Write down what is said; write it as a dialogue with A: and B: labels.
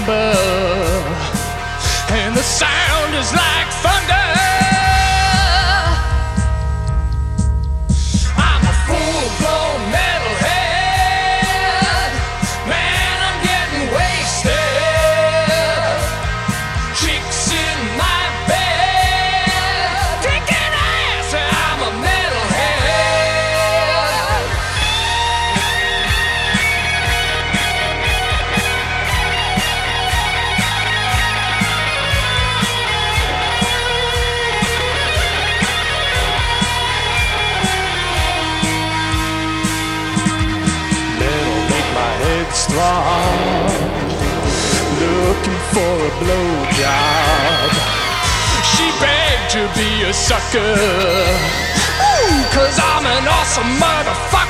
A: number, and the sound is like thunder. I'm a full-blown metalhead. Man, I'm getting wasted. Chicks in my bed, kicking ass. I'm a metalhead. Metal make my head strong, looking for a blowjob. She begged to be a sucker, ooh, 'cause I'm an awesome motherfucker.